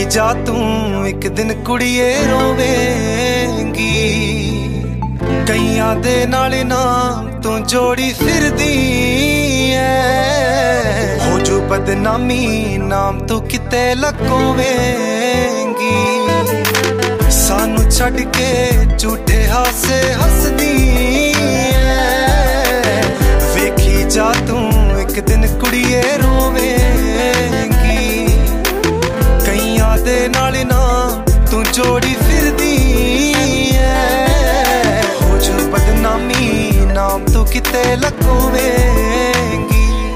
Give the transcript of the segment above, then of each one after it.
जा तू एक दिन कुड़िए रोवेंगी। कईयां दे नाल नाम तू जोड़ी फिरदी है, हो जो बदनामी नाम तू किते लकोवेंगी। सानू छड़ के झूठे हासे हसदी है, वेखी जा तू एक दिन कुड़िए रोवेंगी। कईयां दे नाल नाम तू जोड़ी फिरदी है, हो जो बदनामी नाम तू किते लकोवेंगी।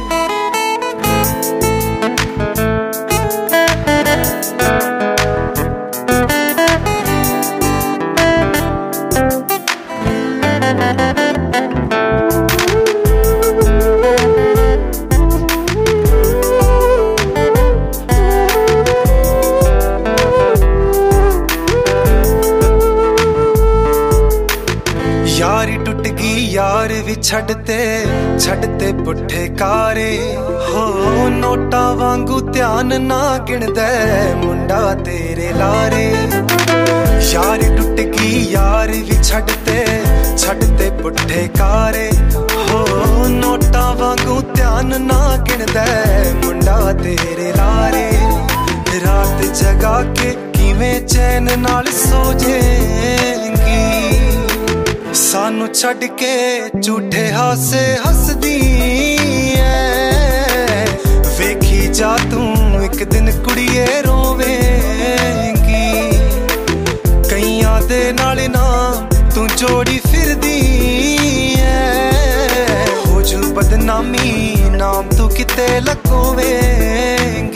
यारी टुट गई यार भी छड़ते पुठे कारे, हो नोटा वांगू ध्यान ना गिनदे मुंडा तेरे लारे। यारी टुट गई यार भी छड़ते पुठे कारे, हो नोटा वांगू ध्यान ना गिनदे मुंडा तेरे लारे। रात जगा के किवें चैन नाल सो जाएंगी, सानू छड़ के झूठे हासे हसदी है। वेखी जा तू एक दिन कुड़िए रोवेंगी। कईयां दे नाल नाम तू जोड़ी फिरदी है, हो जो बदनामी नाम तू किते लकोवेंगी।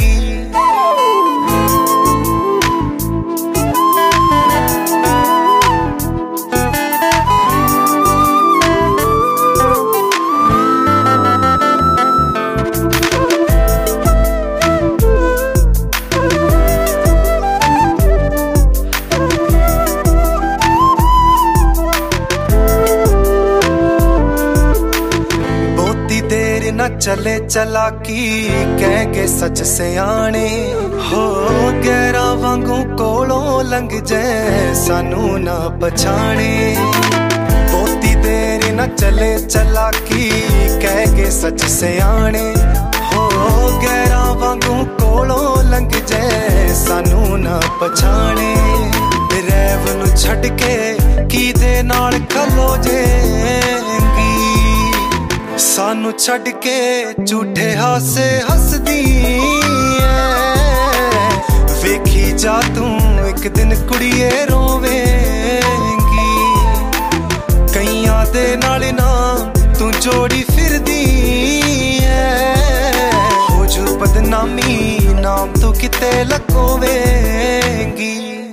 न चले चलाकी कह सच सियाने, हो गहरा वांगू कोलों लंघ जाए सानू ना पछाणे। बहुती देर न चले चलाकी कह सच सियाने, हो गहरा वांगू कोलों लंघ जाए सानू ना पछाणे। रैव नू छड़ के की दे नाल खलो जाएंगी, सानू छड़ के झूठे हासे हसदी है। वेखी जा तू एक दिन कुड़िए रोवेंगी। कईयां दे नाल नाम तू जोड़ी फिरदी है, हो जो बदनामी नाम तू किते लकोवेंगी।